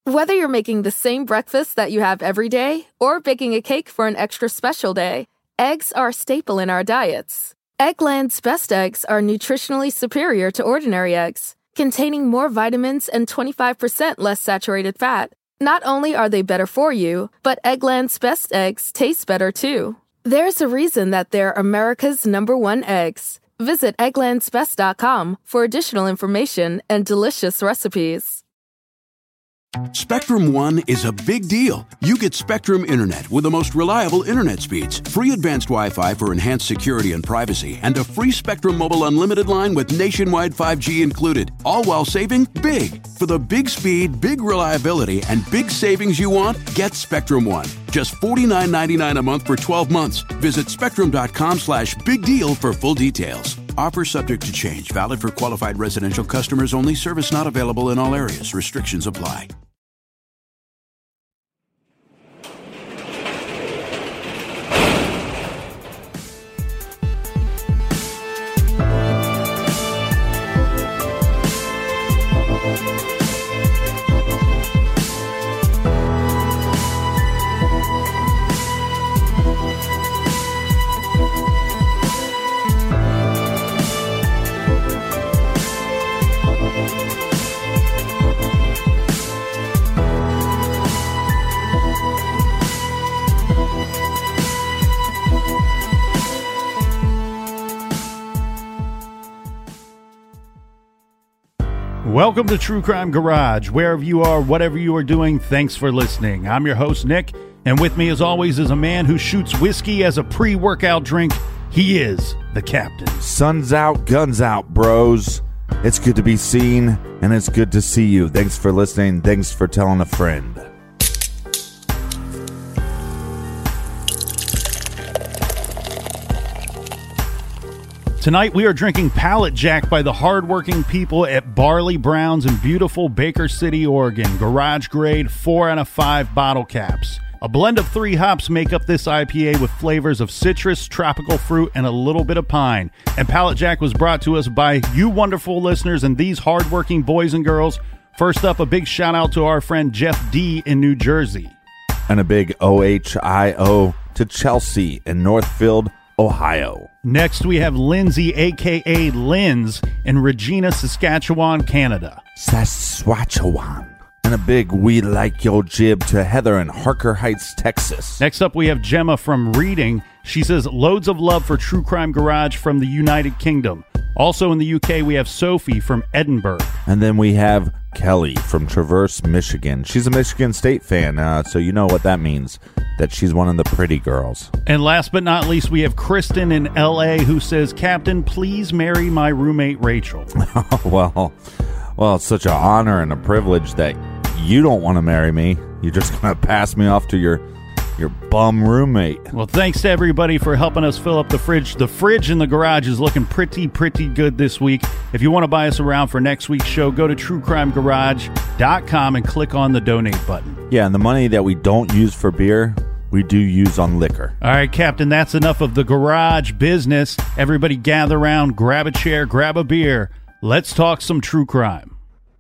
Whether you're making the same breakfast that you have every day or baking a cake for an extra special day, eggs are a staple in our diets. Eggland's best eggs are nutritionally superior to ordinary eggs, containing more vitamins and 25% less saturated fat. Not only are they better for you, but Eggland's best eggs taste better too. There's a reason that they're America's #1 eggs. Visit egglandsbest.com for additional information and delicious recipes. Spectrum One is a big deal. You get Spectrum Internet with the most reliable internet speeds, free advanced Wi-Fi for enhanced security and privacy, and a free Spectrum Mobile Unlimited line with nationwide 5G included, all while saving big. For the big speed, big reliability, and big savings you want, get Spectrum One. Just $49.99 a month for 12 months. Visit spectrum.com/big deal for full details. Offer subject to change. Valid for qualified residential customers only. Service not available in all areas. Restrictions apply. Welcome to True Crime Garage. Wherever you are, whatever you are doing, thanks for listening. I'm your host, Nick, and with me as always is a man who shoots whiskey as a pre-workout drink. He is the captain. Sun's out, guns out, bros. It's good to be seen, and it's good to see you. Thanks for listening. Thanks for telling a friend. Tonight we are drinking Pallet Jack by the hardworking people at Barley Browns in beautiful Baker City, Oregon. Garage grade 4 out of 5 bottle caps. A blend of 3 hops make up this IPA with flavors of citrus, tropical fruit, and a little bit of pine. And Pallet Jack was brought to us by you wonderful listeners and these hardworking boys and girls. First up, a big shout out to our friend Jeff D. in New Jersey. And a big OHIO to Chelsea in Northfield, Ohio. Next, we have Lindsay, a.k.a. Linz, in Regina, Saskatchewan, Canada. Saskatchewan. And a big we like your jib to Heather in Harker Heights, Texas. Next up, we have Gemma from Reading. She says, loads of love for True Crime Garage from the United Kingdom. Also in the UK, we have Sophie from Edinburgh. And then we have Kelly from Traverse, Michigan. She's a Michigan State fan, so you know what that means, that she's one of the pretty girls. And last but not least, we have Kristen in L.A. who says, Captain, please marry my roommate Rachel. Well, it's such an honor and a privilege that you don't want to marry me. You're just going to pass me off to your bum roommate. Well, thanks to everybody for helping us fill up the fridge. The fridge in the garage is looking pretty good this week. If you want to buy us around for next week's show, go to truecrimegarage.com and click on the donate button. Yeah, and the money that we don't use for beer, we do use on liquor. All right, Captain, that's enough of the garage business. Everybody gather around, grab a chair, grab a beer. Let's talk some true crime.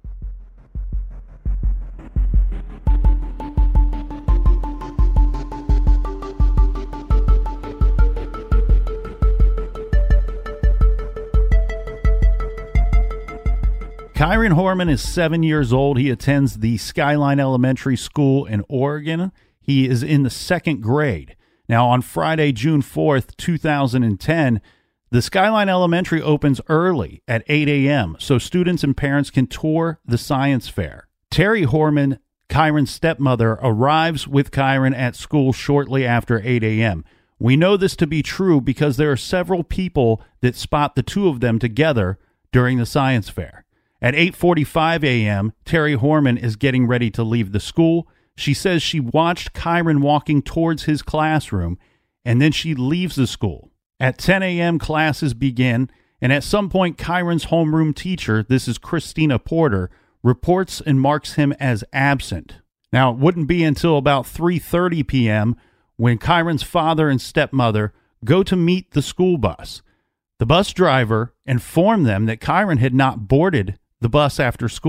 Kyron Horman is 7 years old. He attends the Skyline Elementary School in Oregon. He is in the 2nd grade. Now, on Friday, June 4th, 2010, the Skyline Elementary opens early at 8 a.m., so students and parents can tour the science fair. Terry Horman, Kyron's stepmother, arrives with Kyron at school shortly after 8 a.m. We know this to be true because there are several people that spot the two of them together during the science fair. At 8:45 a.m., Terry Horman is getting ready to leave the school. She says she watched Kyron walking towards his classroom, and then she leaves the school. At 10 a.m., classes begin, and at some point, Kyron's homeroom teacher, this is Christina Porter, reports and marks him as absent. Now, it wouldn't be until about 3:30 p.m. when Kyron's father and stepmother go to meet the school bus. The bus driver informed them that Kyron had not boarded the bus after school.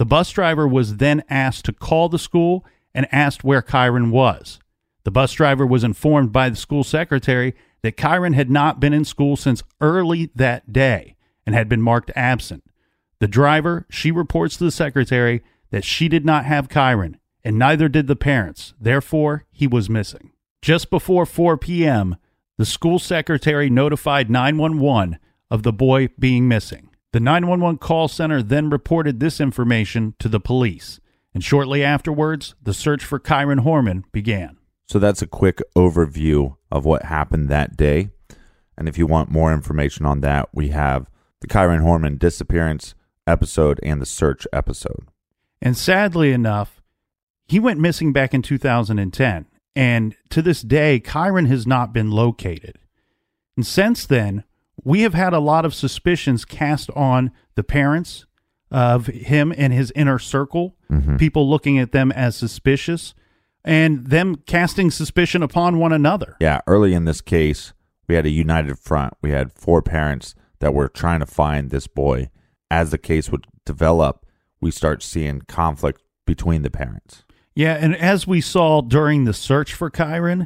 The bus driver was then asked to call the school and asked where Kyron was. The bus driver was informed by the school secretary that Kyron had not been in school since early that day and had been marked absent. The driver, she reports to the secretary that she did not have Kyron, and neither did the parents. Therefore, he was missing. Just before 4 p.m., the school secretary notified 911 of the boy being missing. The 911 call center then reported this information to the police, and shortly afterwards, the search for Kyron Horman began. So that's a quick overview of what happened that day. And if you want more information on that, we have the Kyron Horman disappearance episode and the search episode. And sadly enough, he went missing back in 2010, and to this day, Kyron has not been located. And since then, we have had a lot of suspicions cast on the parents of him and his inner circle, people looking at them as suspicious, and them casting suspicion upon one another. Yeah, early in this case, we had a united front. We had 4 parents that were trying to find this boy. As the case would develop, we start seeing conflict between the parents. Yeah, and as we saw during the search for Kyron,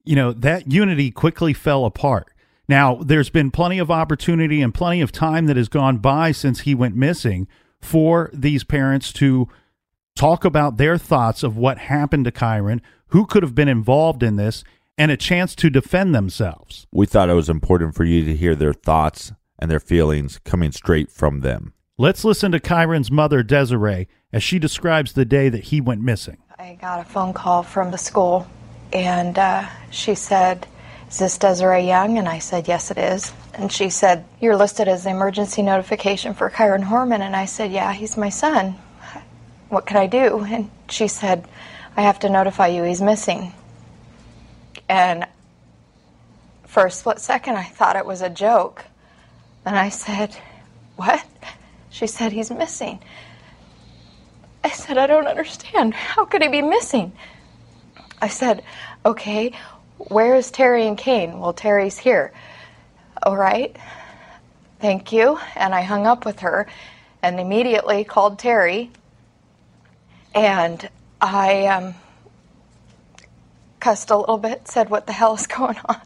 that unity quickly fell apart. Now, there's been plenty of opportunity and plenty of time that has gone by since he went missing for these parents to talk about their thoughts of what happened to Kyron, who could have been involved in this, and a chance to defend themselves. We thought it was important for you to hear their thoughts and their feelings coming straight from them. Let's listen to Kyron's mother, Desiree, as she describes the day that he went missing. I got a phone call from the school, and she said, "Is this Desiree Young?" And I said, "Yes, it is." And she said, "You're listed as the emergency notification for Kyron Horman." And I said, "Yeah, he's my son. What can I do?" And she said, "I have to notify you he's missing." And for a split second, I thought it was a joke. And I said, "What?" She said, "He's missing." I said, "I don't understand. How could he be missing?" I said, "Okay, where is Terry and Kane?" "Well, Terry's here." "All right, thank you." And I hung up with her and immediately called Terry. And I cussed a little bit, said, "What the hell is going on?"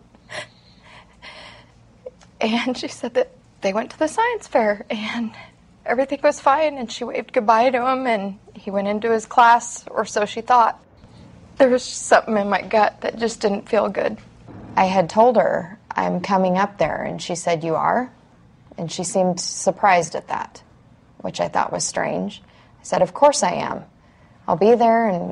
And she said that they went to the science fair and everything was fine, and she waved goodbye to him, and he went into his class, or so she thought. There was just something in my gut that just didn't feel good. I had told her, "I'm coming up there," and she said, "You are?" And she seemed surprised at that, which I thought was strange. I said, "Of course I am. I'll be there in,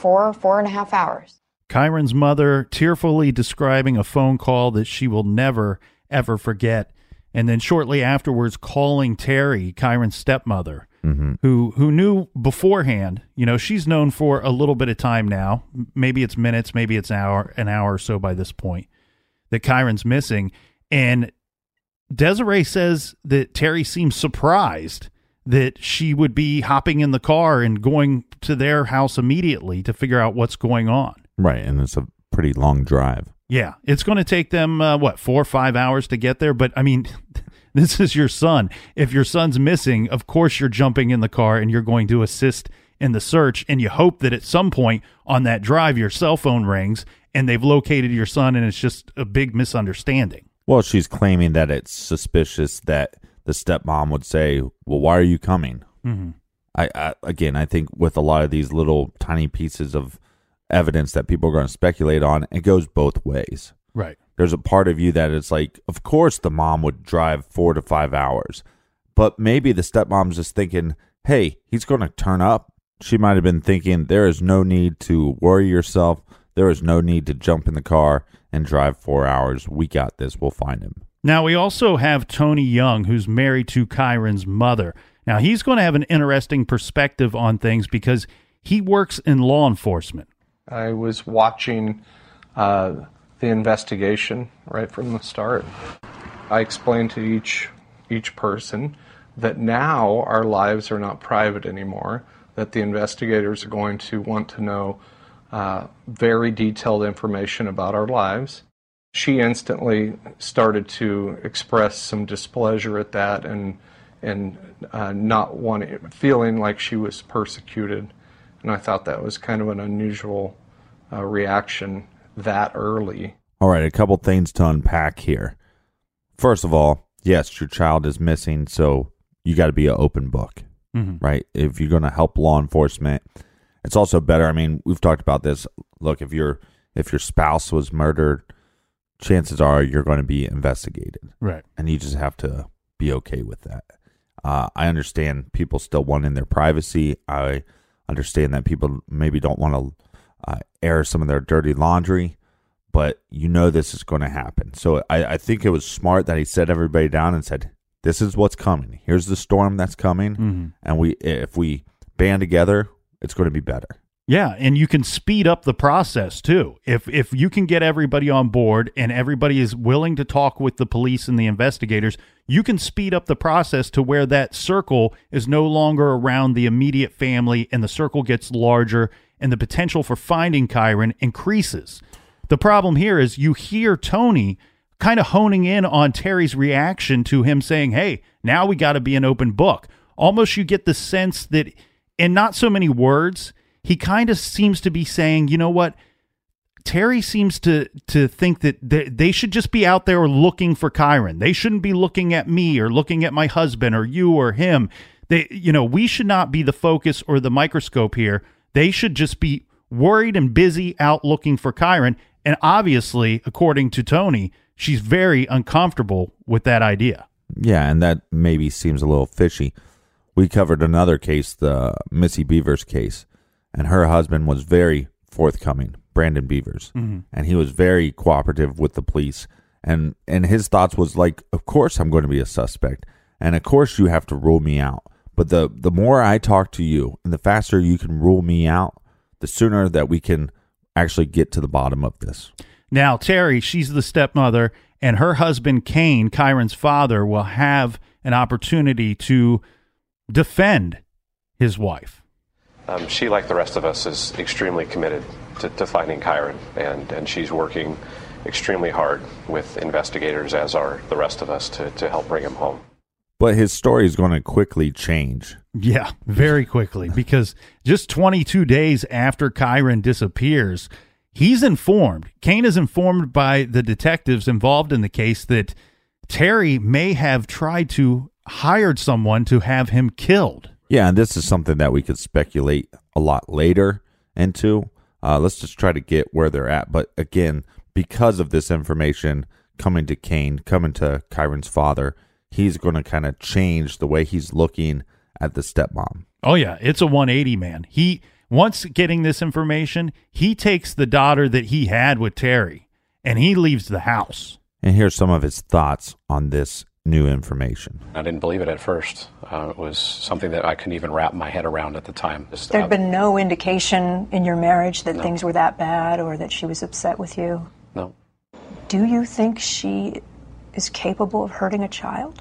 4.5 hours. Kyron's mother tearfully describing a phone call that she will never, ever forget. And then shortly afterwards calling Terry, Kyron's stepmother, who knew beforehand. She's known for a little bit of time now. Maybe it's minutes, maybe it's an hour or so by this point, that Kyron's missing. And Desiree says that Terry seems surprised that she would be hopping in the car and going to their house immediately to figure out what's going on. Right, and it's a pretty long drive. Yeah, it's going to take them, 4 or 5 hours to get there. But, I mean, this is your son. If your son's missing, of course you're jumping in the car and you're going to assist in the search. And you hope that at some point on that drive, your cell phone rings and they've located your son and it's just a big misunderstanding. Well, she's claiming that it's suspicious that the stepmom would say, "Well, why are you coming?" Mm-hmm. I think with a lot of these little tiny pieces of evidence that people are going to speculate on, it goes both ways. Right. There's a part of you that it's like, of course the mom would drive 4 to 5 hours, but maybe the stepmom's just thinking, hey, he's going to turn up. She might have been thinking, there is no need to worry yourself. There is no need to jump in the car and drive 4 hours. We got this. We'll find him. Now, we also have Tony Young, who's married to Kyron's mother. Now, he's going to have an interesting perspective on things because he works in law enforcement. I was watching the investigation right from the start. I explained to each person that now our lives are not private anymore, that the investigators are going to want to know very detailed information about our lives. She instantly started to express some displeasure at that and and not feeling like she was persecuted. And I thought that was kind of an unusual reaction that early. All right, a couple things to unpack here. First of all, yes, your child is missing, so you got to be an open book, right? If you're going to help law enforcement, it's also better. I mean, we've talked about this. Look, if your spouse was murdered, chances are you're going to be investigated, right? And you just have to be okay with that. I understand people still wanting their privacy. I understand that people maybe don't want to air some of their dirty laundry, but this is going to happen. So I think it was smart that he set everybody down and said, this is what's coming. Here's the storm that's coming. And if we band together, it's going to be better. Yeah, and you can speed up the process too. If you can get everybody on board and everybody is willing to talk with the police and the investigators, you can speed up the process to where that circle is no longer around the immediate family and the circle gets larger and the potential for finding Kyron increases. The problem here is you hear Tony kind of honing in on Terry's reaction to him saying, hey, now we got to be an open book. Almost you get the sense that, in not so many words, he kind of seems to be saying, you know what, Terry seems to think that they should just be out there looking for Kyron. They shouldn't be looking at me or looking at my husband or you or him. We should not be the focus or the microscope here. They should just be worried and busy out looking for Kyron. And obviously, according to Tony, she's very uncomfortable with that idea. Yeah, and that maybe seems a little fishy. We covered another case, the Missy Beavers case, and her husband was very forthcoming, Brandon Beavers, and he was very cooperative with the police. And his thoughts was like, of course I'm going to be a suspect, and of course you have to rule me out. But the more I talk to you, and the faster you can rule me out, the sooner that we can actually get to the bottom of this. Now, Terry, she's the stepmother, and her husband, Kane, Kyron's father, will have an opportunity to defend his wife. She, like the rest of us, is extremely committed to finding Kyron, and she's working extremely hard with investigators, as are the rest of us, to help bring him home. But his story is going to quickly change. Yeah, very quickly, because just 22 days after Kyron disappears, he's informed. Kane is informed by the detectives involved in the case that Terry may have tried to hire someone to have him killed. Yeah, and this is something that we could speculate a lot later into. Let's just try to get where they're at. But again, because of this information coming to Kane, coming to Kyron's father, he's going to kind of change the way he's looking at the stepmom. Oh, yeah. It's a 180, man. Once getting this information, he takes the daughter that he had with Terry, and he leaves the house. And here's some of his thoughts on this new information. I didn't believe it at first. It was something that I couldn't even wrap my head around at the time. There'd been no indication in your marriage that things were that bad or that she was upset with you? No. Do you think she is capable of hurting a child?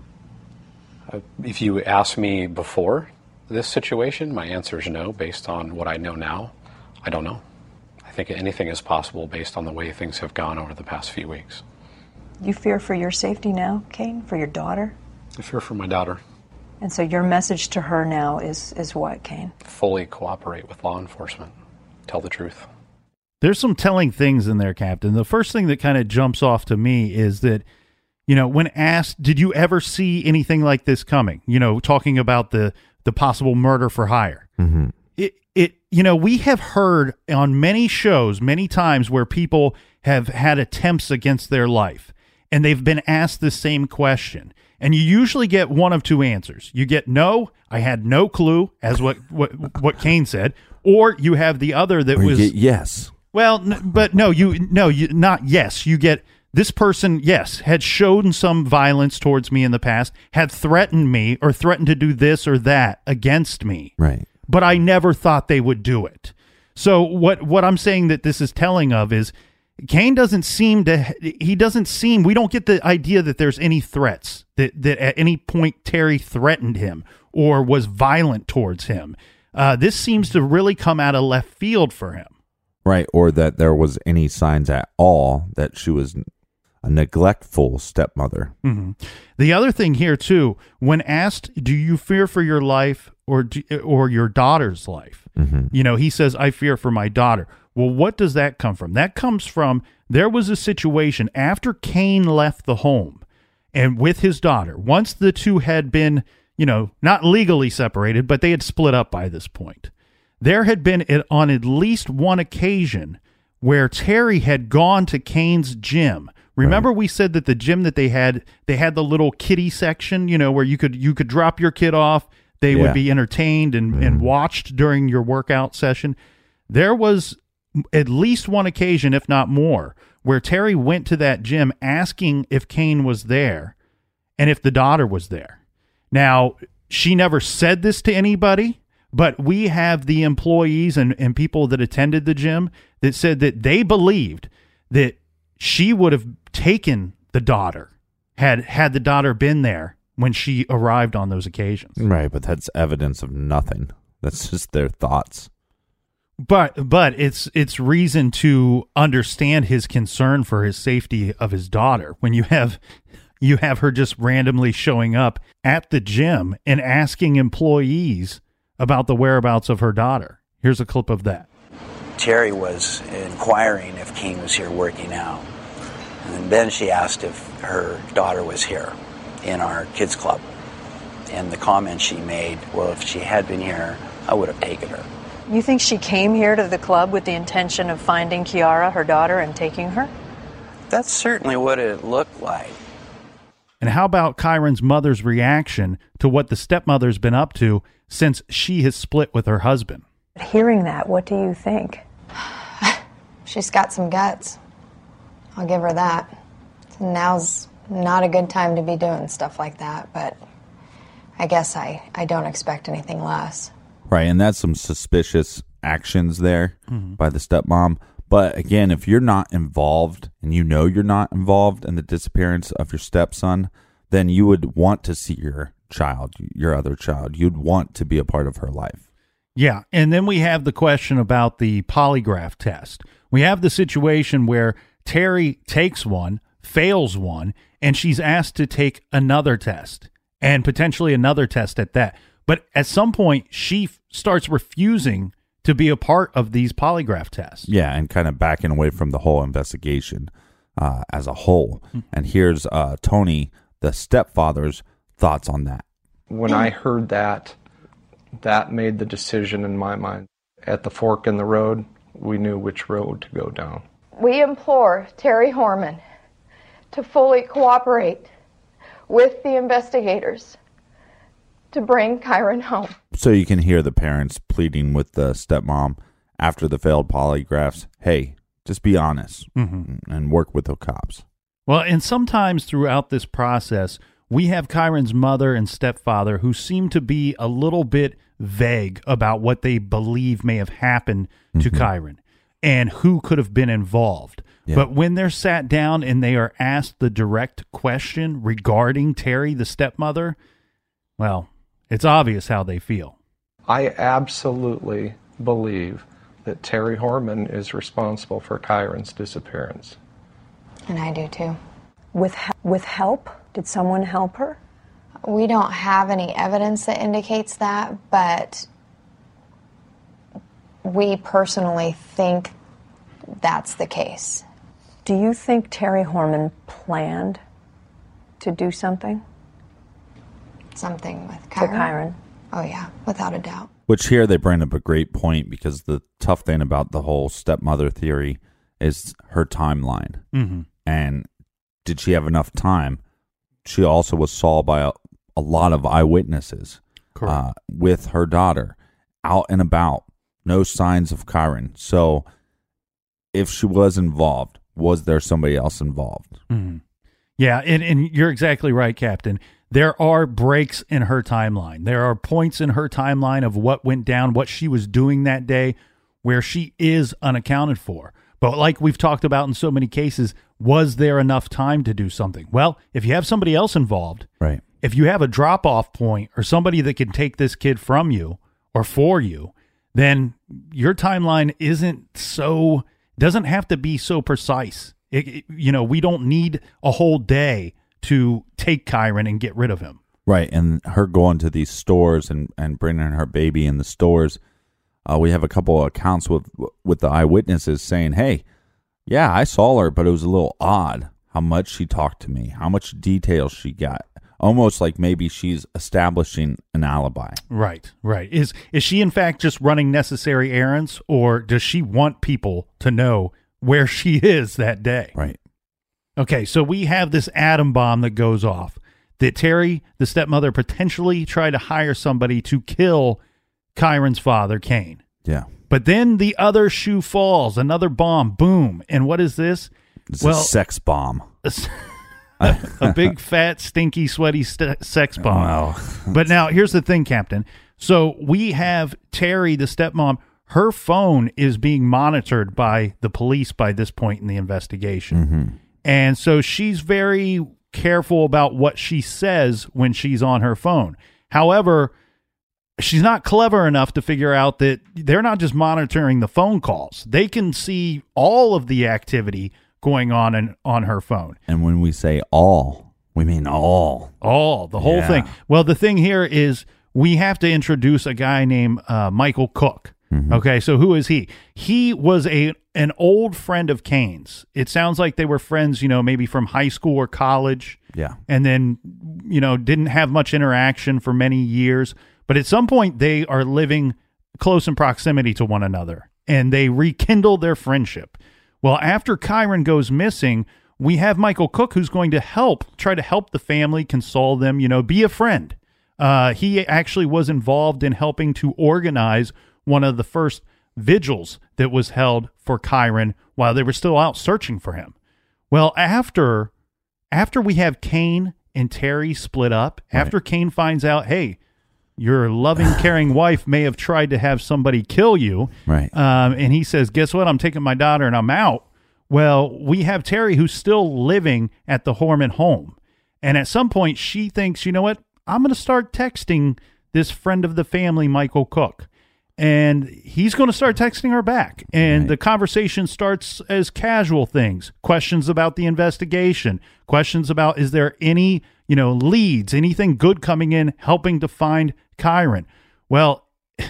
If you asked me before this situation, my answer is no. Based on what I know now, I don't know. I think anything is possible based on the way things have gone over the past few weeks. You fear for your safety now, Kane, for your daughter? I fear for my daughter. And so your message to her now is what, Kane? Fully cooperate with law enforcement. Tell the truth. There's some telling things in there, Captain. The first thing that kind of jumps off to me is that, when asked, did you ever see anything like this coming? Talking about the possible murder for hire. Mm-hmm. We have heard on many shows, many times where people have had attempts against their life and they've been asked the same question. And you usually get one of two answers. You get, no, I had no clue, as what Kane said, or you have the other that was you get yes. Well, not yes. You get, this person, yes, had shown some violence towards me in the past, had threatened me or threatened to do this or that against me. Right. But I never thought they would do it. So what I'm saying that this is telling of is Kane doesn't seem, we don't get the idea that there's any threats, that at any point Terry threatened him or was violent towards him. This seems to really come out of left field for him. Right, or that there was any signs at all that she was a neglectful stepmother. Mm-hmm. The other thing here too, when asked, do you fear for your life or your daughter's life? Mm-hmm. He says, I fear for my daughter. Well, what does that come from? That comes from, there was a situation after Cain left the home and with his daughter, once the two had been, not legally separated, but they had split up by this point. There had been on at least one occasion where Terry had gone to Cain's gym. Remember, we said that the gym that they had the little kiddie section, where you could drop your kid off. They would be entertained and watched during your workout session. There was at least one occasion, if not more, where Terry went to that gym asking if Cain was there and if the daughter was there. Now, she never said this to anybody, but we have the employees and people that attended the gym that said that they believed that she would have taken the daughter had the daughter been there when she arrived on those occasions. Right, but that's evidence of nothing. That's just their thoughts. But it's reason to understand his concern for his safety of his daughter when you have her just randomly showing up at the gym and asking employees about the whereabouts of her daughter. Here's a clip of that. Terry was inquiring if Cain was here working out. And then she asked if her daughter was here in our kids club. And the comment she made, well, if she had been here, I would have taken her. You think she came here to the club with the intention of finding Kiara, her daughter, and taking her? That's certainly what it looked like. And how about Kyron's mother's reaction to what the stepmother's been up to since she has split with her husband? Hearing that, what do you think? She's got some guts. I'll give her that. Now's not a good time to be doing stuff like that, but I guess I don't expect anything less. Right, and that's some suspicious actions there by the stepmom. But again, if you're not involved and you're not involved in the disappearance of your stepson, then you would want to see your child, your other child. You'd want to be a part of her life. Yeah, and then we have the question about the polygraph test. We have the situation where Terry takes one, fails one, and she's asked to take another test and potentially another test at that. But at some point, she starts refusing to be a part of these polygraph tests. Yeah, and kind of backing away from the whole investigation as a whole. And here's Tony, the stepfather's thoughts on that. When I heard that made the decision in my mind. At the fork in the road, we knew which road to go down. We implore Terry Horman to fully cooperate with the investigators to bring Kyron home. So you can hear the parents pleading with the stepmom after the failed polygraphs, hey, just be honest and work with the cops. Well, and sometimes throughout this process, we have Kyron's mother and stepfather who seem to be a little bit vague about what they believe may have happened to Kyron and who could have been involved. Yeah. But when they're sat down and they are asked the direct question regarding Terry, the stepmother, well, it's obvious how they feel. I absolutely believe that Terry Horman is responsible for Kyron's disappearance. And I do too. With help? Did someone help her? We don't have any evidence that indicates that, but we personally think that's the case. Do you think Terry Horman planned to do something? Something with Kyron? To Kyron. Oh, yeah, without a doubt. Which here they bring up a great point, because the tough thing about the whole stepmother theory is her timeline. And did she have enough time? She also was saw by a lot of eyewitnesses with her daughter out and about. No signs of Kyron. So if she was involved, was there somebody else involved? Yeah, and you're exactly right, Captain. There are breaks in her timeline. There are points in her timeline of what went down, what she was doing that day, where she is unaccounted for. But like we've talked about in so many cases, was there enough time to do something? Well, if you have somebody else involved, right? If you have a drop-off point or somebody that can take this kid from you or for you, then your timeline doesn't have to be so precise. We don't need a whole day to take Kyron and get rid of him. Right, and her going to these stores and bringing her baby in the stores. We have a couple of accounts with the eyewitnesses saying, hey, yeah, I saw her, but it was a little odd how much she talked to me, how much detail she got. Almost like maybe she's establishing an alibi. Right. Is she in fact just running necessary errands, or does she want people to know where she is that day? Right. Okay, so we have this atom bomb that goes off, that Terry, the stepmother, potentially tried to hire somebody to kill Kyron's father, Kane. Yeah. But then the other shoe falls, another bomb, boom. And what is this? It's a sex bomb. A big, fat, stinky, sweaty sex bomb. Wow. But now, here's the thing, Captain. So we have Terry, the stepmom. Her phone is being monitored by the police by this point in the investigation. Mm-hmm. And so she's very careful about what she says when she's on her phone. However, she's not clever enough to figure out that they're not just monitoring the phone calls. They can see all of the activity going on her phone. And when we say all, we mean all. All, the whole thing. Well, the thing here is we have to introduce a guy named Michael Cook. Mm-hmm. Okay, so who is he? He was an old friend of Kane's. It sounds like they were friends, maybe from high school or college. Yeah. And then, didn't have much interaction for many years. But at some point, they are living close in proximity to one another, and they rekindle their friendship. Well, after Kyron goes missing, we have Michael Cook, who's going to try to help the family, console them, be a friend. He actually was involved in helping to organize one of the first vigils that was held for Kyron while they were still out searching for him. Well, after we have Kane and Terry split up, right. After Kane finds out, hey, your loving, caring wife may have tried to have somebody kill you. Right. And he says, guess what? I'm taking my daughter and I'm out. Well, we have Terry, who's still living at the Horman home. And at some point, she thinks, you know what? I'm going to start texting this friend of the family, Michael Cook. And he's going to start texting her back. And right. The conversation starts as casual things. Questions about the investigation. Questions about, is there any, leads, anything good coming in, helping to find Kyron. Well,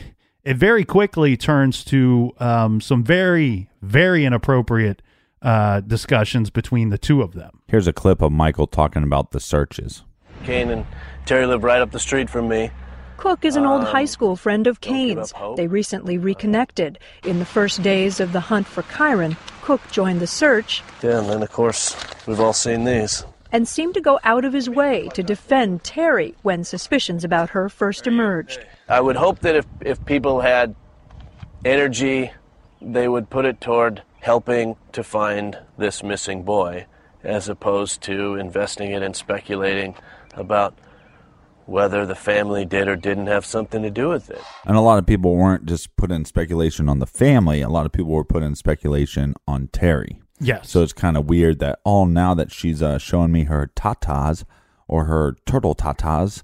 it very quickly turns to some very, very inappropriate discussions between the two of them. Here's a clip of Michael talking about the searches. Kane and Terry live right up the street from me. Cook is an old high school friend of Kane's. They recently reconnected. In the first days of the hunt for Kyron, Cook joined the search. Yeah, and then, of course, we've all seen these. And seemed to go out of his way to defend Terry when suspicions about her first emerged. I would hope that if people had energy, they would put it toward helping to find this missing boy, as opposed to investing it and speculating about whether the family did or didn't have something to do with it. And a lot of people weren't just putting speculation on the family. A lot of people were putting speculation on Terry. Yes. So it's kind of weird that, now that she's showing me her tatas or her turtle tatas,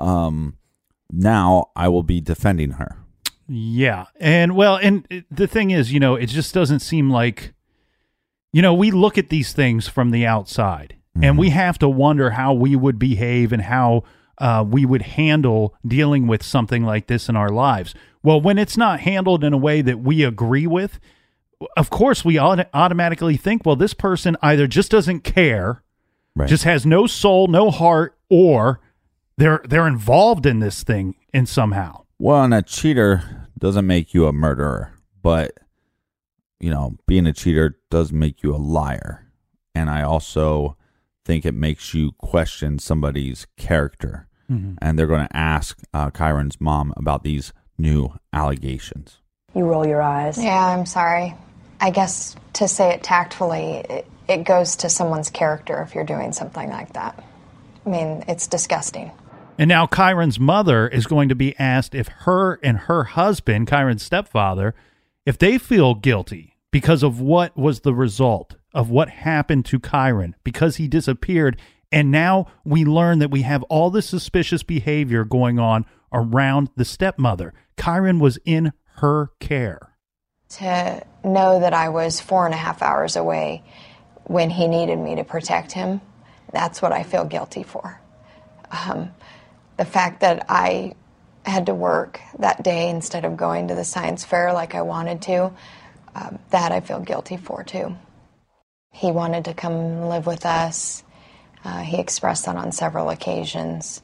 now I will be defending her. Yeah. And the thing is, it just doesn't seem like, we look at these things from the outside and we have to wonder how we would behave and how we would handle dealing with something like this in our lives. Well, when it's not handled in a way that we agree with, of course, we automatically think, well, this person either just doesn't care, right. Just has no soul, no heart, or they're involved in this thing in somehow. Well, and a cheater doesn't make you a murderer, but, being a cheater does make you a liar. And I also think it makes you question somebody's character. Mm-hmm. And they're going to ask Kyron's mom about these new allegations. You roll your eyes. Yeah, I'm sorry. I guess to say it tactfully, it goes to someone's character if you're doing something like that. I mean, it's disgusting. And now Kyron's mother is going to be asked if her and her husband, Kyron's stepfather, if they feel guilty because of what was the result of what happened to Kyron, because he disappeared. And now we learn that we have all this suspicious behavior going on around the stepmother. Kyron was in her care. To know that I was 4.5 hours away when he needed me to protect him. That's what I feel guilty for. The fact that I had to work that day instead of going to the science fair like I wanted to, that I feel guilty for too. He wanted to come live with us. He expressed that on several occasions.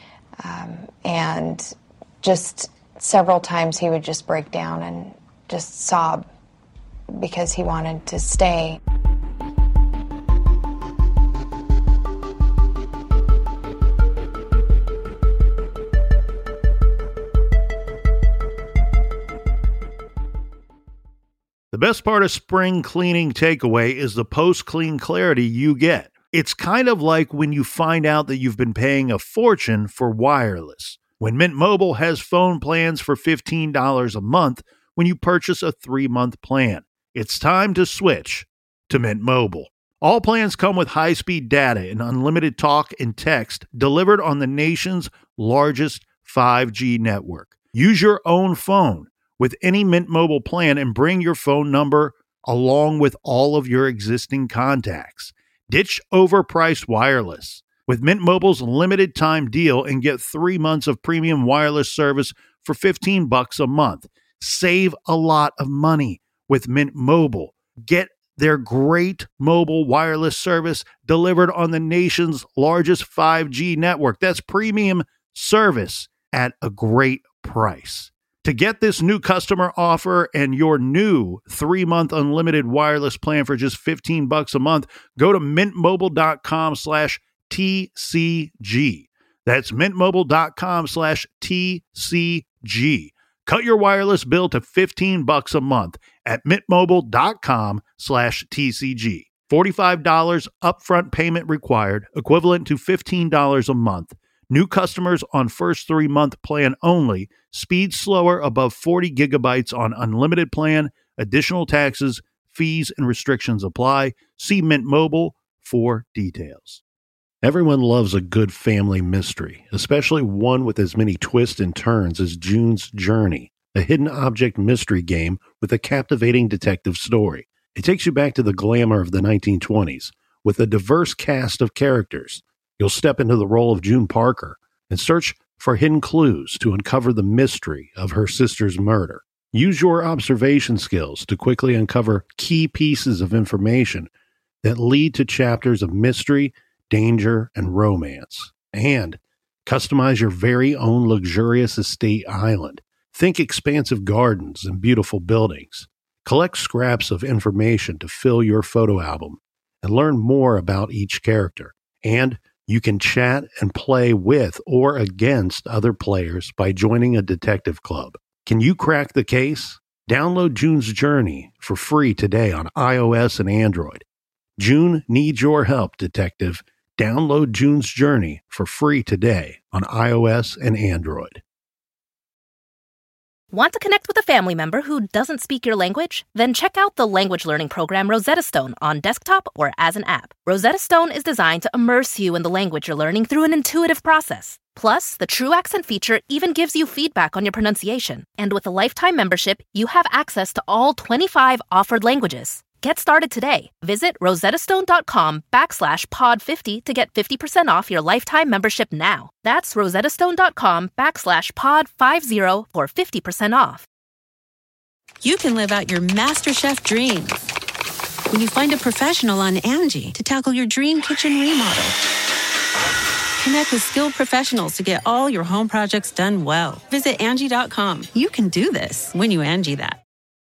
And just several times he would just break down and just sob because he wanted to stay. The best part of spring cleaning takeaway is the post-clean clarity you get. It's kind of like when you find out that you've been paying a fortune for wireless. When Mint Mobile has phone plans for $15 a month when you purchase a 3-month plan. It's time to switch to Mint Mobile. All plans come with high-speed data and unlimited talk and text delivered on the nation's largest 5G network. Use your own phone with any Mint Mobile plan and bring your phone number along with all of your existing contacts. Ditch overpriced wireless with Mint Mobile's limited time deal and get 3 months of premium wireless service for $15 a month. Save a lot of money with Mint Mobile. Get their great mobile wireless service delivered on the nation's largest 5G network. That's premium service at a great price. To get this new customer offer and your new 3-month unlimited wireless plan for just $15 a month, go to mintmobile.com/TCG. That's mintmobile.com/TCG. Cut your wireless bill to $15 a month at mintmobile.com/TCG. $45 upfront payment required, equivalent to $15 a month. New customers on first 3-month plan only. Speed slower above 40 gigabytes on unlimited plan. Additional taxes, fees, and restrictions apply. See Mint Mobile for details. Everyone loves a good family mystery, especially one with as many twists and turns as June's Journey, a hidden object mystery game with a captivating detective story. It takes you back to the glamour of the 1920s with a diverse cast of characters. You'll step into the role of June Parker and search for hidden clues to uncover the mystery of her sister's murder. Use your observation skills to quickly uncover key pieces of information that lead to chapters of mystery, danger, and romance. And customize your very own luxurious estate island. Think expansive gardens and beautiful buildings. Collect scraps of information to fill your photo album and learn more about each character. And you can chat and play with or against other players by joining a detective club. Can you crack the case? Download June's Journey for free today on iOS and Android. June needs your help, detective. Download June's Journey for free today on iOS and Android. Want to connect with a family member who doesn't speak your language? Then check out the language learning program Rosetta Stone on desktop or as an app. Rosetta Stone is designed to immerse you in the language you're learning through an intuitive process. Plus, the True Accent feature even gives you feedback on your pronunciation. And with a lifetime membership, you have access to all 25 offered languages. Get started today. Visit rosettastone.com/pod50 to get 50% off your lifetime membership now. That's rosettastone.com/pod50 for 50% off. You can live out your MasterChef dreams when you find a professional on Angie to tackle your dream kitchen remodel. Connect with skilled professionals to get all your home projects done well. Visit Angie.com. You can do this when you Angie that.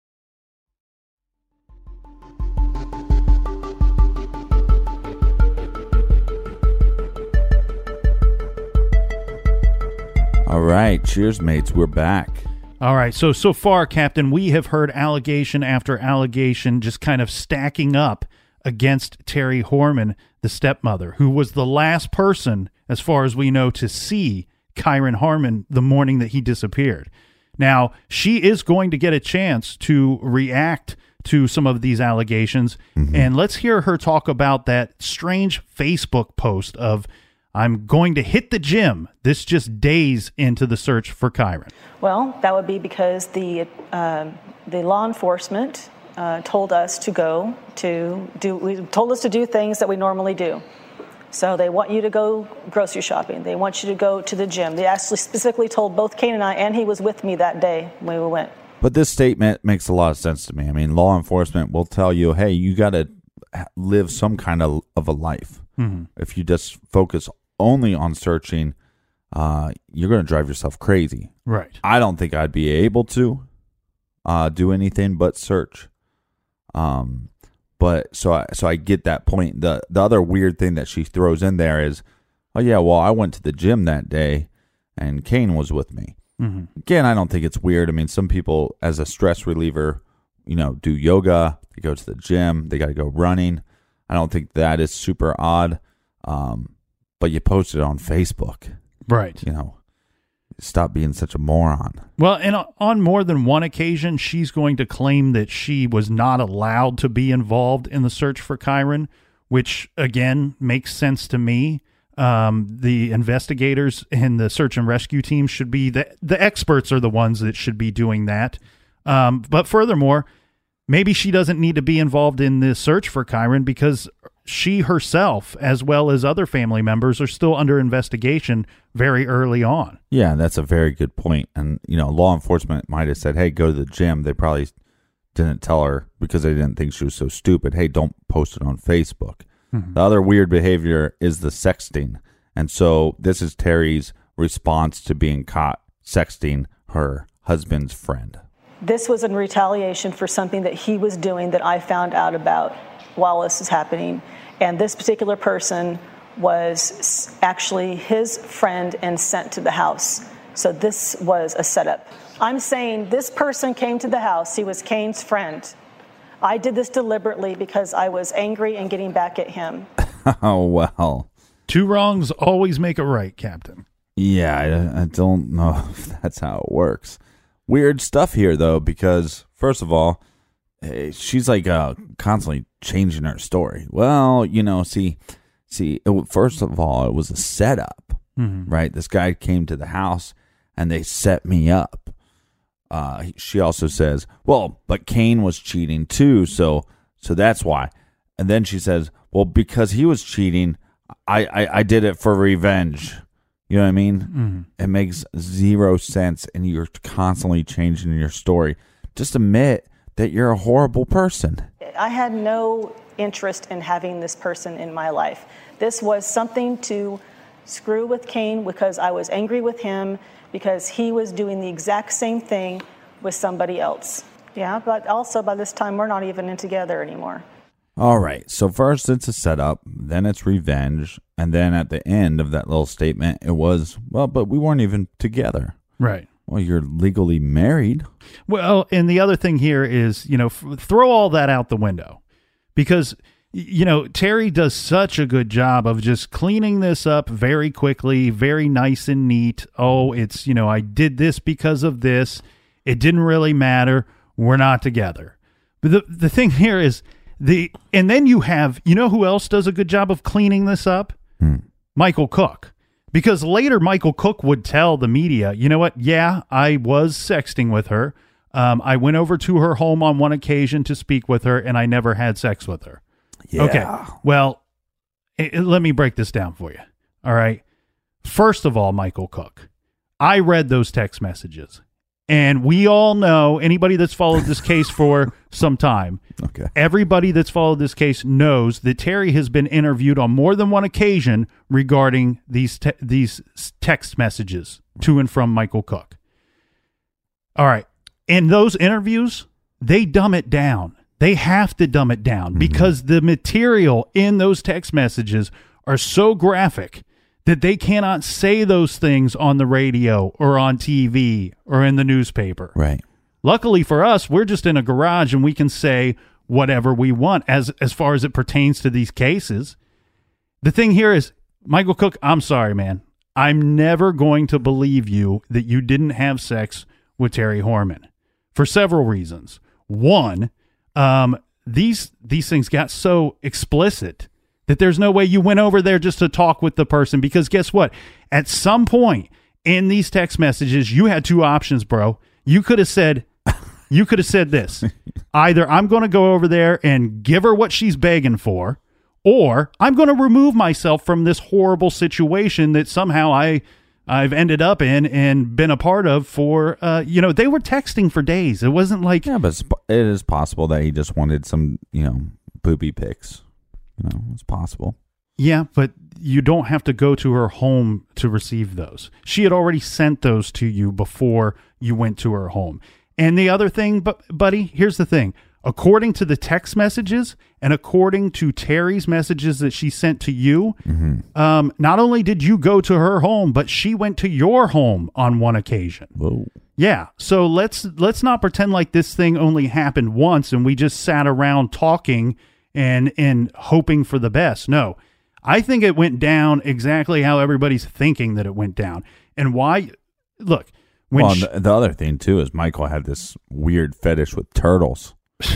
All right. Cheers, mates. We're back. All right. So far, Captain, we have heard allegation after allegation just kind of stacking up against Terry Horman, the stepmother, who was the last person, as far as we know, to see Kyron Harmon the morning that he disappeared. Now, she is going to get a chance to react to some of these allegations, and let's hear her talk about that strange Facebook post of, "I'm going to hit the gym." This just days into the search for Kyron. Well, that would be because the law enforcement told us to go to do things that we normally do. So they want you to go grocery shopping. They want you to go to the gym. They actually specifically told both Kane and I, and he was with me that day when we went. But this statement makes a lot of sense to me. I mean, law enforcement will tell you, hey, you got to live some kind of a life. Mm-hmm. If you just focus only on searching, you're going to drive yourself crazy. Right. I don't think I'd be able to do anything but search. But so I get that point. The other weird thing that she throws in there is, oh yeah, well, I went to the gym that day and Kane was with me. Mm-hmm. Again, I don't think it's weird. I mean, some people as a stress reliever, do yoga, they go to the gym, they got to go running. I don't think that is super odd. But you post it on Facebook. Right. Stop being such a moron. Well, and on more than one occasion, she's going to claim that she was not allowed to be involved in the search for Kyron, which, again, makes sense to me. The investigators and the search and rescue team should be, the experts are the ones that should be doing that. But furthermore, maybe she doesn't need to be involved in the search for Kyron because she herself, as well as other family members, are still under investigation very early on. Yeah, that's a very good point. And, law enforcement might have said, hey, go to the gym. They probably didn't tell her because they didn't think she was so stupid. Hey, don't post it on Facebook. Mm-hmm. The other weird behavior is the sexting. And so this is Terry's response to being caught sexting her husband's friend. This was in retaliation for something that he was doing that I found out about while this is happening. And this particular person was actually his friend and sent to the house. So this was a setup. I'm saying this person came to the house. He was Kane's friend. I did this deliberately because I was angry and getting back at him. Oh, well. Two wrongs always make a right, Captain. Yeah, I don't know if that's how it works. Weird stuff here, though, because, first of all, she's like constantly changing her story. Well, first of all, it was a setup, right? This guy came to the house and they set me up. She also says, well, but Kane was cheating too, so that's why. And then she says, well, because he was cheating, I did it for revenge. You know what I mean? Mm-hmm. It makes zero sense, and you're constantly changing your story. Just admit that you're a horrible person. I had no interest in having this person in my life. This was something to screw with Kane because I was angry with him because he was doing the exact same thing with somebody else. Yeah, but also by this time, we're not even in together anymore. All right, so first it's a setup, then it's revenge, and then at the end of that little statement, it was, well, but we weren't even together. Right. Well, you're legally married. Well, and the other thing here is, throw all that out the window because, Terry does such a good job of just cleaning this up very quickly, very nice and neat. Oh, it's, I did this because of this. It didn't really matter. We're not together. But the thing here is and then you have, who else does a good job of cleaning this up? Michael Cook. Because later Michael Cook would tell the media, you know what? Yeah, I was sexting with her. I went over to her home on one occasion to speak with her, and I never had sex with her. Yeah. Okay, well, let me break this down for you. All right. First of all, Michael Cook, I read those text messages. And we all know, anybody that's followed this case for some time, okay, everybody that's followed this case knows that Terry has been interviewed on more than one occasion regarding these text messages to and from Michael Cook. All right. In those interviews, they dumb it down. They have to dumb it down because the material in those text messages are so graphic that they cannot say those things on the radio or on TV or in the newspaper. Right. Luckily for us, we're just in a garage and we can say whatever we want as far as it pertains to these cases. The thing here is, Michael Cook, I'm sorry, man. I'm never going to believe you that you didn't have sex with Terry Horman for several reasons. One, these things got so explicit that there's no way you went over there just to talk with the person, because guess what? At some point in these text messages, you had two options, bro. You could have said, You could have said this. Either I'm going to go over there and give her what she's begging for, or I'm going to remove myself from this horrible situation that somehow I've ended up in and been a part of for, they were texting for days. It wasn't like... Yeah, but it is possible that he just wanted some, booby pics. It's possible. Yeah, but you don't have to go to her home to receive those. She had already sent those to you before you went to her home. And the other thing, buddy, here's the thing. According to the text messages and according to Terry's messages that she sent to you, not only did you go to her home, but she went to your home on one occasion. Whoa. Yeah, so let's not pretend like this thing only happened once and we just sat around talking and hoping for the best. No, I think it went down exactly how everybody's thinking that it went down. And why? Look. The other thing, too, is Michael had this weird fetish with turtles.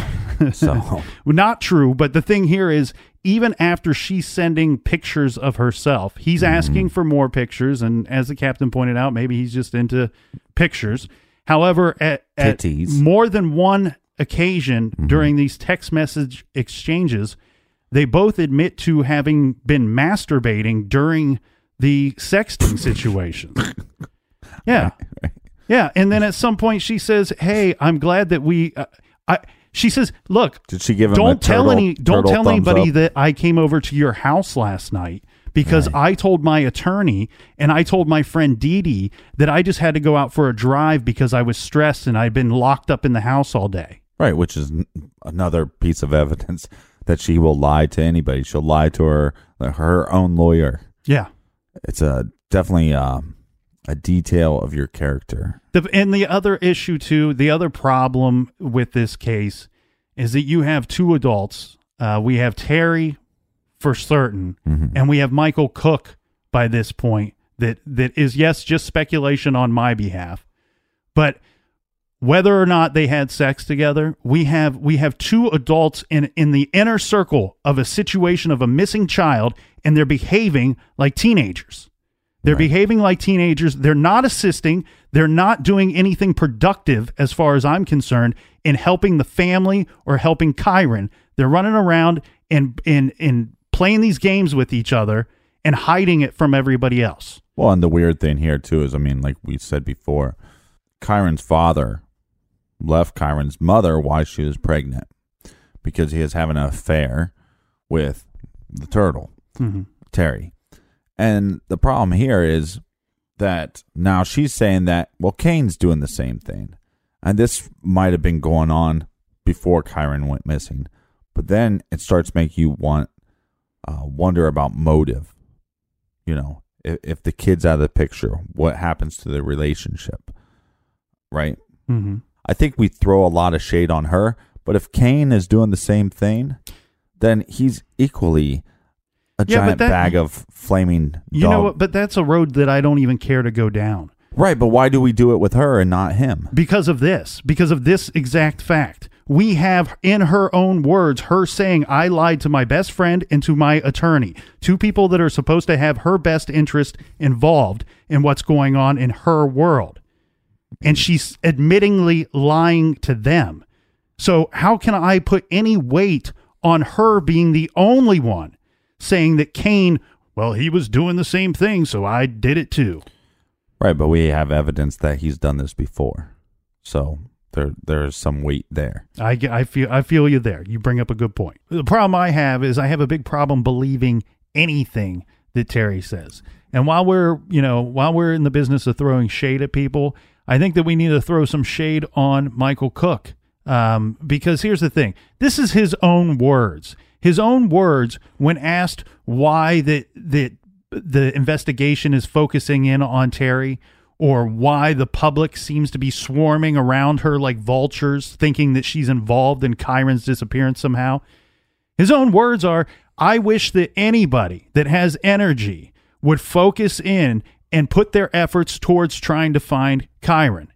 So not true, but the thing here is, even after she's sending pictures of herself, he's asking for more pictures, and as the captain pointed out, maybe he's just into pictures. However, at more than one occasion during these text message exchanges, they both admit to having been masturbating during the sexting situation. Yeah. Right. Yeah, and then at some point she says, "Hey, I'm glad that she says, "Look, did she give him don't tell anybody up? that I came over to your house last night because I told my attorney and I told my friend Dee Dee that I just had to go out for a drive because I was stressed and I'd been locked up in the house all day." Right, which is another piece of evidence that she will lie to anybody. She'll lie to her own lawyer. Yeah, it's definitely a detail of your character. And the other issue, too, the other problem with this case is that you have two adults. We have Terry for certain, and we have Michael Cook by this point that is, yes, just speculation on my behalf. But whether or not they had sex together, we have two adults in the inner circle of a situation of a missing child, and they're behaving like teenagers. They're behaving like teenagers. They're not assisting. They're not doing anything productive, as far as I'm concerned, in helping the family or helping Kyron. They're running around and playing these games with each other and hiding it from everybody else. Well, and the weird thing here, too, is, like we said before, Kyron's father left Kyron's mother while she was pregnant because he is having an affair with the turtle, Terry. And the problem here is that now she's saying that, well, Kane's doing the same thing. And this might have been going on before Kyron went missing. But then it starts making you wonder about motive. If the kid's out of the picture, what happens to the relationship? Right? Mm-hmm. I think we throw a lot of shade on her. But if Kane is doing the same thing, then he's equally a giant bag of flaming dog. You know what? But that's a road that I don't even care to go down. Right, but why do we do it with her and not him? Because of this exact fact. We have, in her own words, her saying, "I lied to my best friend and to my attorney," two people that are supposed to have her best interest involved in what's going on in her world. And she's admittingly lying to them. So how can I put any weight on her being the only one saying that Kane, well, he was doing the same thing, so I did it too? Right, but we have evidence that he's done this before. So there's some weight there. I feel you there. You bring up a good point. The problem I have is I have a big problem believing anything that Terry says. And while we're in the business of throwing shade at people, I think that we need to throw some shade on Michael Cook. Because here's the thing. This is his own words. His own words when asked why the investigation is focusing in on Terry, or why the public seems to be swarming around her like vultures, thinking that she's involved in Kyron's disappearance somehow. His own words are, "I wish that anybody that has energy would focus in and put their efforts towards trying to find Kyron."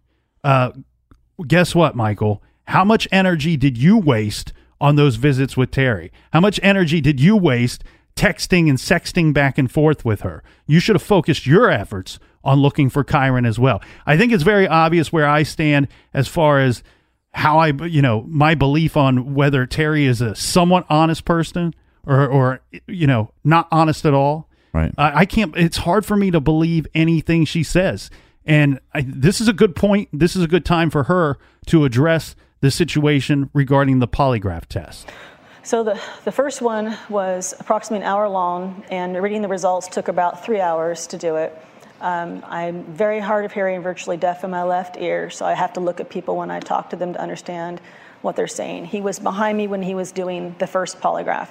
Guess what, Michael? How much energy did you waste on those visits with Terry? How much energy did you waste texting and sexting back and forth with her? You should have focused your efforts on looking for Kyron as well. I think it's very obvious where I stand as far as my belief on whether Terry is a somewhat honest person or not honest at all. Right. I can't. It's hard for me to believe anything she says. And this is a good point. This is a good time for her to address the situation regarding the polygraph test. So the first one was approximately an hour long, and reading the results took about 3 hours to do it. I'm very hard of hearing, virtually deaf in my left ear, so I have to look at people when I talk to them to understand what they're saying. He was behind me when he was doing the first polygraph.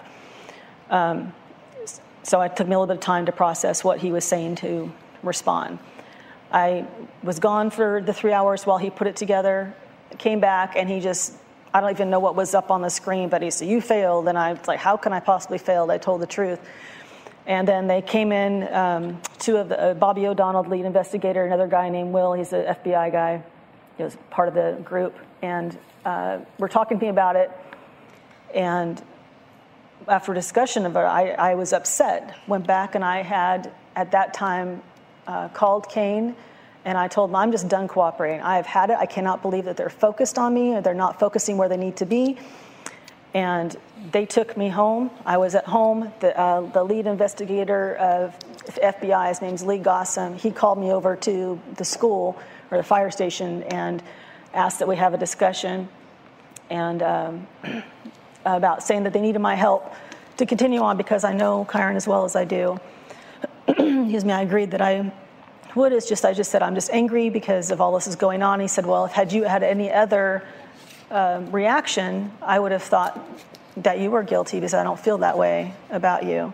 So it took me a little bit of time to process what he was saying to respond. I was gone for the 3 hours while he put it together, came back, and I don't even know what was up on the screen, but he said, "You failed." And I was like, how can I possibly fail? I told the truth. And then they came in, two of the, Bobby O'Donnell, lead investigator, another guy named Will, he's an FBI guy. He was part of the group. And we're talking to me about it. And after discussion of it, I was upset. Went back and I had, at that time, called Kane, and I told them, I'm just done cooperating. I have had it. I cannot believe that they're focused on me, or they're not focusing where they need to be. And they took me home. I was at home. The lead investigator of FBI, his name's Lee Gossam, he called me over to the school or the fire station and asked that we have a discussion and about saying that they needed my help to continue on because I know Kyron as well as I do. Excuse me, I agreed that I would. I just said, I'm just angry because of all this is going on. He said, well, had you had any other reaction, I would have thought that you were guilty because I don't feel that way about you.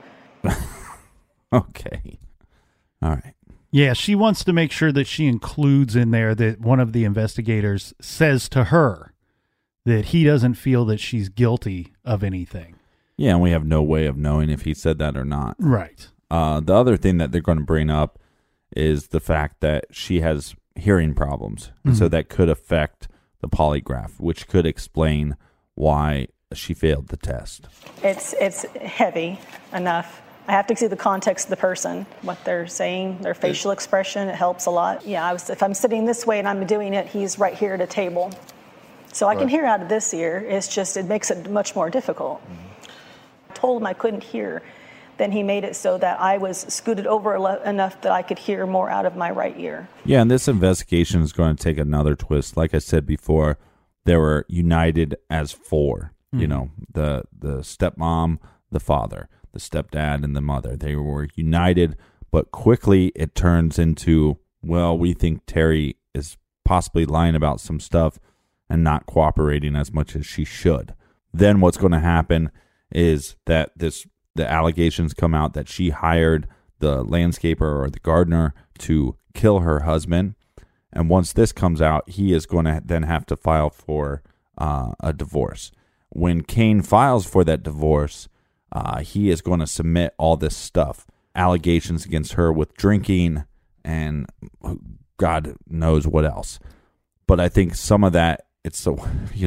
Okay. All right. Yeah, she wants to make sure that she includes in there that one of the investigators says to her that he doesn't feel that she's guilty of anything. Yeah, and we have no way of knowing if he said that or not. Right. The other thing that they're going to bring up is the fact that she has hearing problems. Mm-hmm. So that could affect the polygraph, which could explain why she failed the test. It's heavy enough. I have to see the context of the person, what they're saying, their facial expression. It helps a lot. Yeah, if I'm sitting this way and I'm doing it, he's right here at a table. So I can hear out of this ear. It's just, it makes it much more difficult. Mm-hmm. I told him I couldn't hear. Then he made it so that I was scooted over enough that I could hear more out of my right ear. Yeah, and this investigation is going to take another twist. Like I said before, they were united as four. Mm-hmm. You know, the stepmom, the father, the stepdad, and the mother. They were united, but quickly it turns into, well, we think Terry is possibly lying about some stuff and not cooperating as much as she should. Then what's going to happen is that the allegations come out that she hired the landscaper or the gardener to kill her husband. And once this comes out, he is going to then have to file for a divorce. When Kane files for that divorce, he is going to submit all this stuff, allegations against her with drinking and God knows what else. But I think some of that, it's so,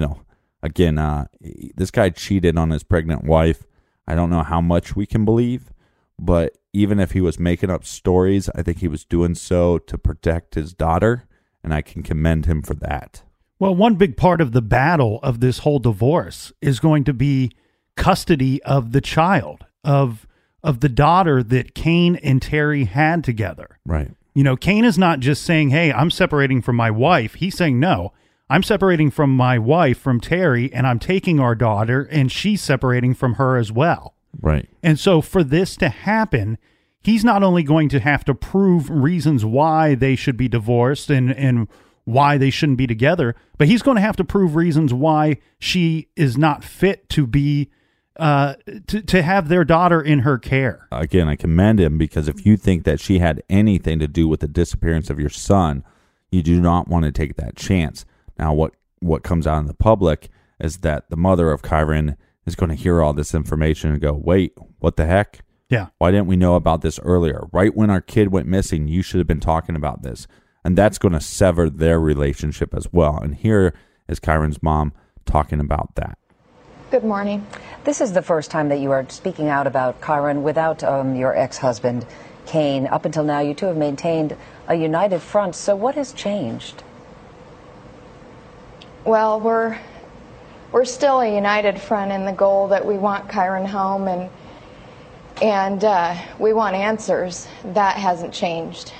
again, this guy cheated on his pregnant wife. I don't know how much we can believe, but even if he was making up stories, I think he was doing so to protect his daughter, and I can commend him for that. Well, one big part of the battle of this whole divorce is going to be custody of the child, of the daughter that Kane and Terry had together. Right. Kane is not just saying, hey, I'm separating from my wife. He's saying, no, I'm separating from my wife, from Terry, and I'm taking our daughter, and she's separating from her as well. Right. And so for this to happen, he's not only going to have to prove reasons why they should be divorced and why they shouldn't be together, but he's going to have to prove reasons why she is not fit to be to have their daughter in her care. Again, I commend him, because if you think that she had anything to do with the disappearance of your son, you do not want to take that chance. Now, what comes out in the public is that the mother of Kyron is going to hear all this information and go, wait, what the heck? Yeah. Why didn't we know about this earlier? Right when our kid went missing, you should have been talking about this. And that's going to sever their relationship as well. And here is Kyron's mom talking about that. Good morning. This is the first time that you are speaking out about Kyron without your ex-husband, Kane. Up until now, you two have maintained a united front. So what has changed? Well, we're still a united front in the goal that we want Kyron home, and we want answers. That hasn't changed.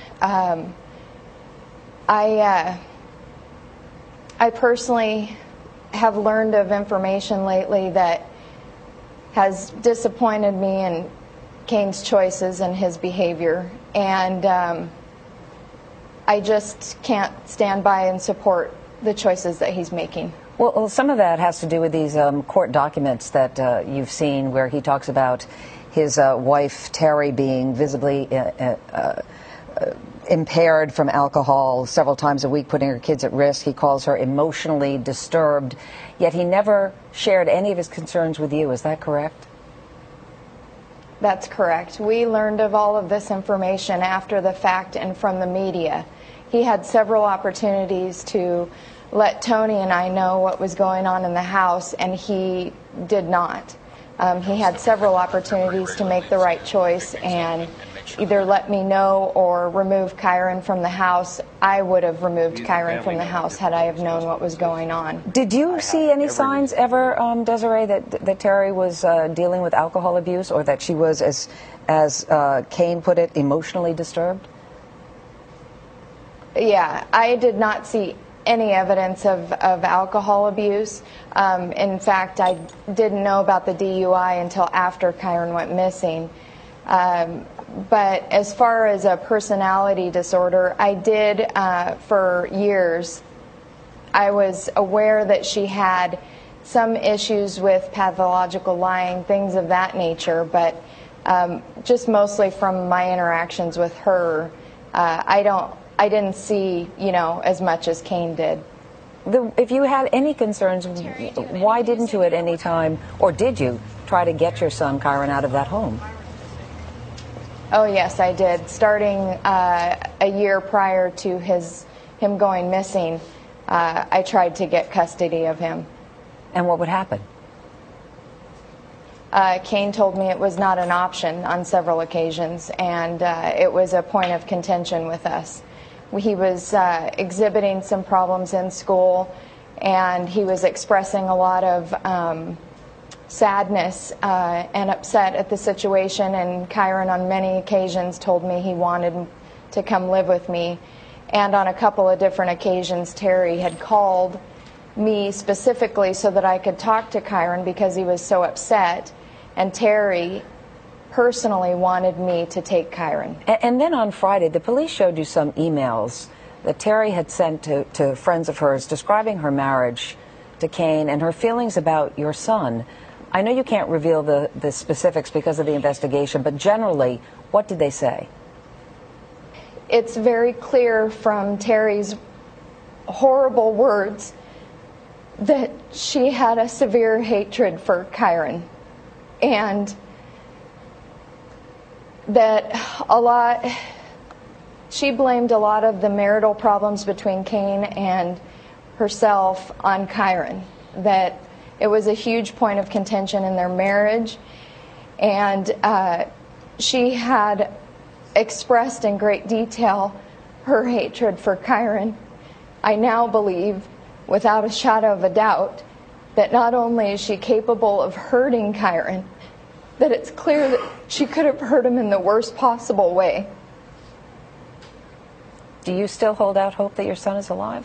I personally have learned of information lately that has disappointed me in Kane's choices and his behavior, and I just can't stand by and support the choices that he's making. Well, some of that has to do with these court documents that you've seen where he talks about his wife, Terry, being visibly impaired from alcohol several times a week, putting her kids at risk. He calls her emotionally disturbed, yet he never shared any of his concerns with you. Is that correct? That's correct. We learned of all of this information after the fact and from the media. He had several opportunities to let Tony and I know what was going on in the house, and he did not. He had several opportunities to make the right choice and either let me know or remove Kyron from the house. I would have removed Kyron from the house had I have known what was going on. Did you see any signs ever, Desiree, that Terry was dealing with alcohol abuse, or that she was, as Kane put it, emotionally disturbed? Yeah, I did not see any evidence of alcohol abuse. In fact, I didn't know about the DUI until after Kyron went missing. But as far as a personality disorder, I did, for years, I was aware that she had some issues with pathological lying, things of that nature, but just mostly from my interactions with her, I didn't see, as much as Kane did. If you had any concerns, why didn't you at any time, or did you, try to get your son Kyron out of that home? Oh, yes, I did. Starting a year prior to him going missing, I tried to get custody of him. And what would happen? Kane told me it was not an option on several occasions, and it was a point of contention with us. He was exhibiting some problems in school, and he was expressing a lot of sadness and upset at the situation, and Kyron on many occasions told me he wanted to come live with me. And on a couple of different occasions, Terry had called me specifically so that I could talk to Kyron because he was so upset, and Terry personally wanted me to take Kyron. And then on Friday, the police showed you some emails that Terry had sent to friends of hers describing her marriage to Kane and her feelings about your son. I know you can't reveal the specifics because of the investigation, but generally, what did they say? It's very clear from Terry's horrible words that she had a severe hatred for Kyron, and that she blamed a lot of the marital problems between Kane and herself on Kyron, that it was a huge point of contention in their marriage, and she had expressed in great detail her hatred for Kyron. I now believe, without a shadow of a doubt, that not only is she capable of hurting Kyron, that it's clear that she could have hurt him in the worst possible way. Do you still hold out hope that your son is alive?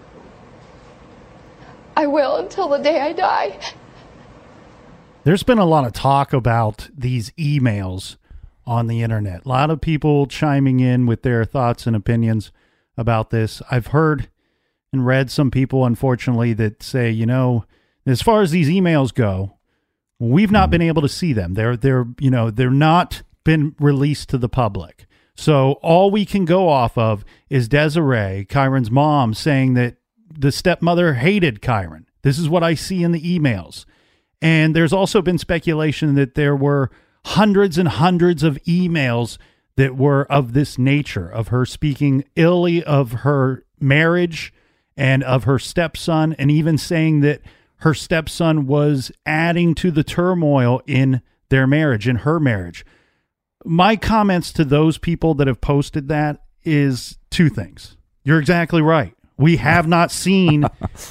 I will until the day I die. There's been a lot of talk about these emails on the internet. A lot of people chiming in with their thoughts and opinions about this. I've heard and read some people, unfortunately, that say, as far as these emails go, we've not been able to see them. They're not been released to the public. So all we can go off of is Desiree, Kyron's mom, saying that the stepmother hated Kyron. This is what I see in the emails. And there's also been speculation that there were hundreds and hundreds of emails that were of this nature, of her speaking illy of her marriage and of her stepson, and even saying that her stepson was adding to the turmoil in their marriage, in her marriage. My comments to those people that have posted that is two things. You're exactly right. We have not seen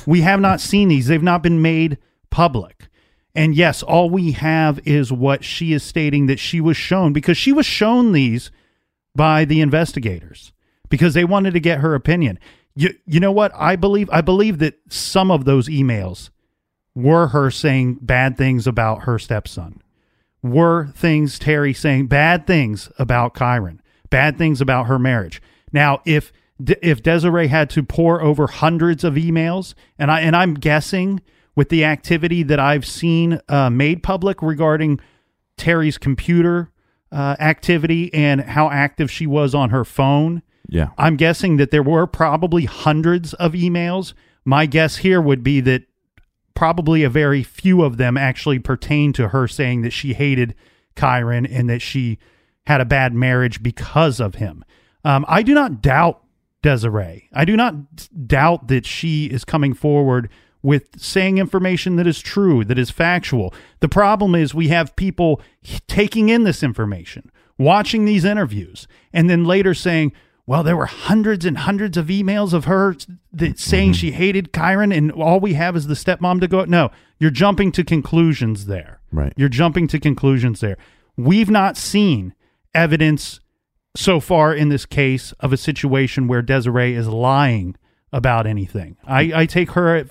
these. They've not been made public. And yes, all we have is what she is stating that she was shown, because she was shown these by the investigators because they wanted to get her opinion. You know what? I believe that some of those emails were her saying bad things about her stepson. Were things Terry saying bad things about Kyron, bad things about her marriage. Now, if Desiree had to pour over hundreds of emails, and I'm guessing with the activity that I've seen made public regarding Terry's computer activity and how active she was on her phone, yeah, I'm guessing that there were probably hundreds of emails. My guess here would be that probably a very few of them actually pertain to her saying that she hated Kyron and that she had a bad marriage because of him. I do not doubt Desiree. I do not doubt that she is coming forward with saying information that is true, that is factual. The problem is we have people taking in this information, watching these interviews, and then later saying, well, there were hundreds and hundreds of emails of her that saying she hated Kyron, and all we have is the stepmom to go. No, you're jumping to conclusions there. Right. You're jumping to conclusions there. We've not seen evidence so far in this case of a situation where Desiree is lying about anything. I take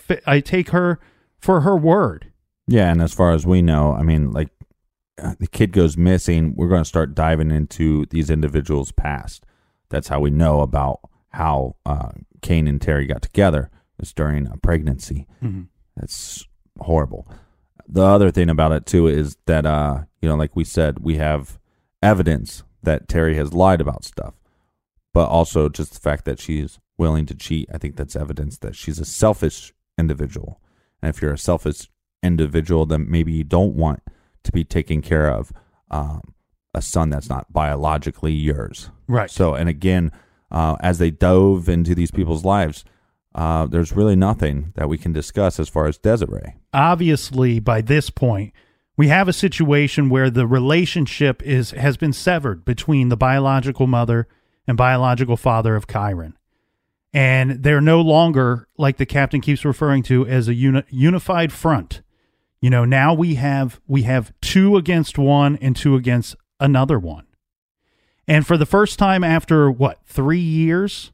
her for her word. Yeah, and as far as we know, I mean, like, the kid goes missing, we're going to start diving into these individuals' past. That's how we know about how Kane and Terry got together. It's during a pregnancy. Mm-hmm. That's horrible. The other thing about it, too, is that, like we said, we have evidence that Terry has lied about stuff, but also just the fact that she's willing to cheat. I think that's evidence that she's a selfish individual. And if you're a selfish individual, then maybe you don't want to be taking care of a son that's not biologically yours. Right. So, and again, as they dove into these people's lives, there's really nothing that we can discuss as far as Desiree. Obviously, by this point, we have a situation where the relationship has been severed between the biological mother and biological father of Kyron. And they're no longer, like the captain keeps referring to, as a unified front. Now we have two against one and two against another one. And for the first time after 3 years,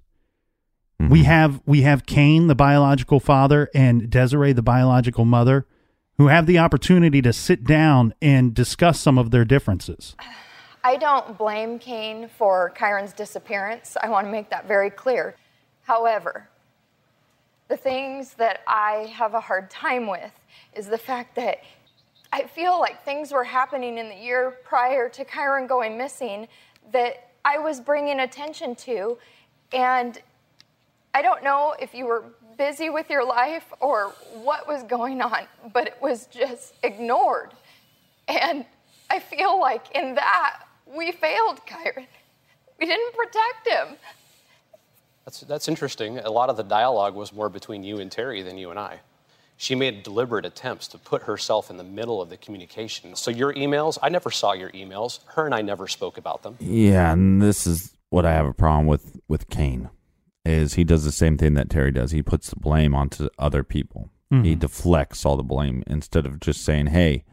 we have Kane, the biological father, and Desiree, the biological mother, who have the opportunity to sit down and discuss some of their differences. I don't blame Kane for Kyron's disappearance. I want to make that very clear. However, the things that I have a hard time with is the fact that I feel like things were happening in the year prior to Kyron going missing that I was bringing attention to, and I don't know if you were busy with your life or what was going on, but it was just ignored. And I feel like in that, we failed Kyron. We didn't protect him. That's interesting. A lot of the dialogue was more between you and Terry than you and I. She made deliberate attempts to put herself in the middle of the communication. So your emails, I never saw your emails. Her and I never spoke about them. Yeah, and this is what I have a problem with Kane, is he does the same thing that Terry does. He puts the blame onto other people. Mm-hmm. He deflects all the blame instead of just saying, hey,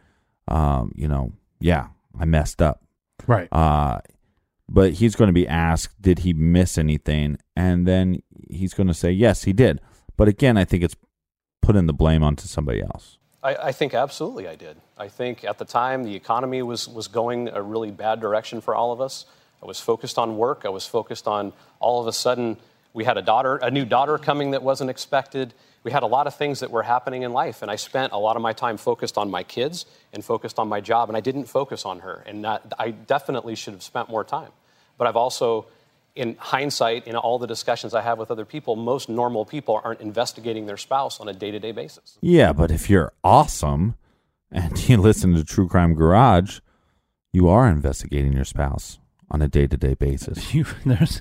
yeah, I messed up. Right. But he's going to be asked, did he miss anything? And then he's going to say, yes, he did. But again, I think it's putting the blame onto somebody else. I think absolutely I did. I think at the time the economy was going a really bad direction for all of us. I was focused on work. I was focused on all of a sudden we had a new daughter coming that wasn't expected. We had a lot of things that were happening in life, and I spent a lot of my time focused on my kids and focused on my job, and I didn't focus on her. And I definitely should have spent more time. But I've also, in hindsight, in all the discussions I have with other people, most normal people aren't investigating their spouse on a day-to-day basis. Yeah, but if you're awesome and you listen to True Crime Garage, you are investigating your spouse on a day-to-day basis. You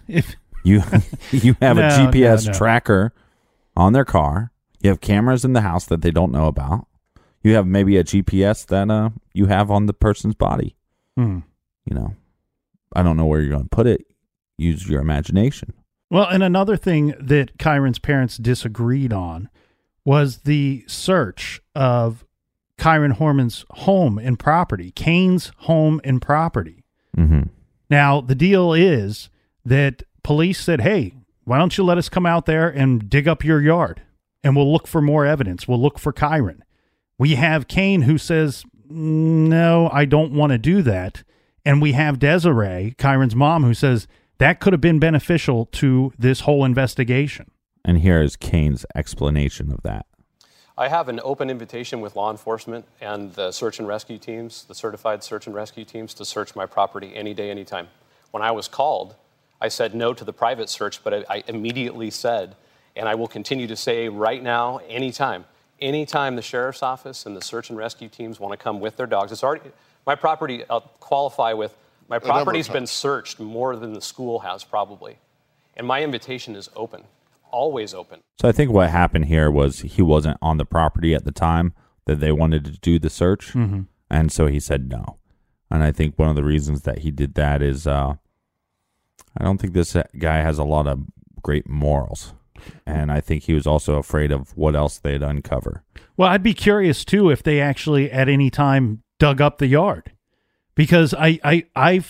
have a GPS tracker on their car. You have cameras in the house that they don't know about. You have maybe a GPS that you have on the person's body. I don't know where you're going to put it. Use your imagination. Well, and another thing that Kyron's parents disagreed on was the search of Kyron Horman's home and property, Kane's home and property. Mm-hmm. Now, the deal is that police said, hey, why don't you let us come out there and dig up your yard, and we'll look for more evidence. We'll look for Kyron. We have Kane who says, no, I don't want to do that. And we have Desiree, Kyron's mom, who says that could have been beneficial to this whole investigation. And here is Kane's explanation of that. I have an open invitation with law enforcement and the search and rescue teams, the certified search and rescue teams, to search my property any day, anytime. When I was called, I said no to the private search, but I immediately said, and I will continue to say right now, anytime the sheriff's office and the search and rescue teams want to come with their dogs. It's already, my property, I'll qualify with, my property's been searched more than the school has probably. And my invitation is open. Always open. So I think what happened here was he wasn't on the property at the time that they wanted to do the search, and so he said no. And I think one of the reasons that he did that is I don't think this guy has a lot of great morals, and I think he was also afraid of what else they'd uncover. Well, I'd be curious, too, if they actually at any time dug up the yard, because I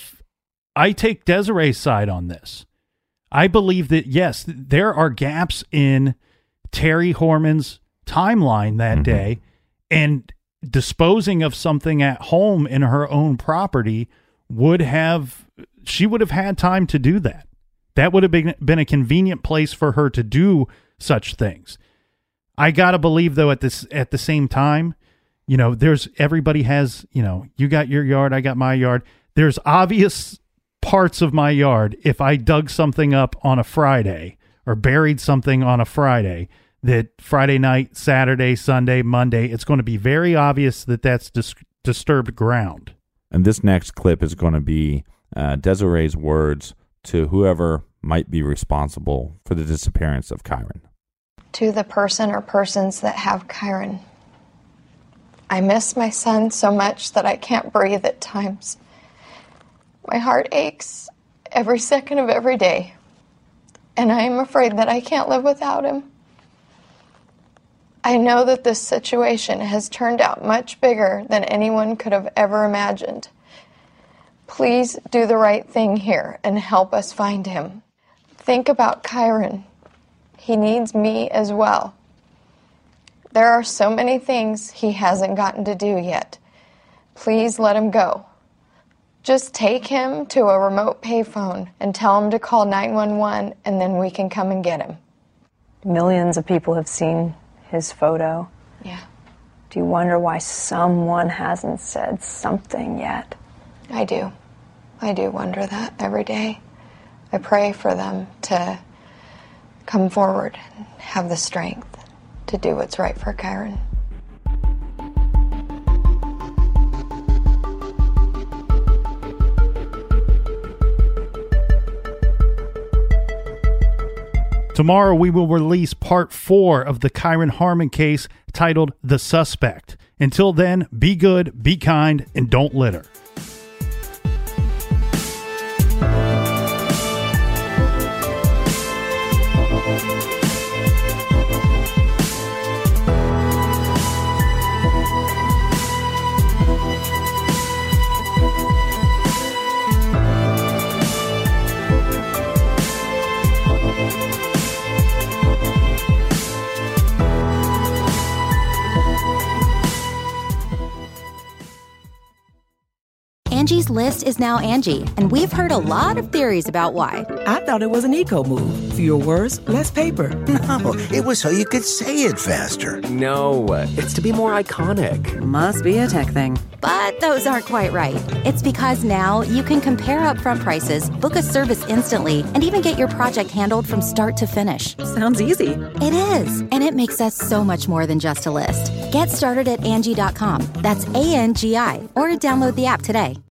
take Desiree's side on this. I believe that, yes, there are gaps in Terry Horman's timeline that day, and disposing of something at home in her own property she would have had time to do that. That would have been a convenient place for her to do such things. I got to believe, though, at the same time, everybody has, you got your yard, I got my yard. There's obvious parts of my yard, if I dug something up on a Friday or buried something on a Friday, that Friday night, Saturday, Sunday, Monday, it's going to be very obvious that that's disturbed ground. And this next clip is going to be Desiree's words to whoever might be responsible for the disappearance of Kyron. To the person or persons that have Kyron, I miss my son so much that I can't breathe at times. My heart aches every second of every day, and I am afraid that I can't live without him. I know that this situation has turned out much bigger than anyone could have ever imagined. Please do the right thing here and help us find him. Think about Kyron. He needs me as well. There are so many things he hasn't gotten to do yet. Please let him go. Just take him to a remote payphone and tell him to call 911, and then we can come and get him. Millions of people have seen his photo. Yeah. Do you wonder why someone hasn't said something yet? I do. I do wonder that every day. I pray for them to come forward and have the strength to do what's right for Kyron. Tomorrow we will release part 4 of the Kyron Harmon case titled The Suspect. Until then, be good, be kind, and don't litter. Angie's List is now Angie, and we've heard a lot of theories about why. I thought it was an eco move. Fewer words, less paper. No, it was so you could say it faster. No, it's to be more iconic. Must be a tech thing. But those aren't quite right. It's because now you can compare upfront prices, book a service instantly, and even get your project handled from start to finish. Sounds easy. It is, and it makes us so much more than just a list. Get started at Angie.com. That's ANGI, or download the app today.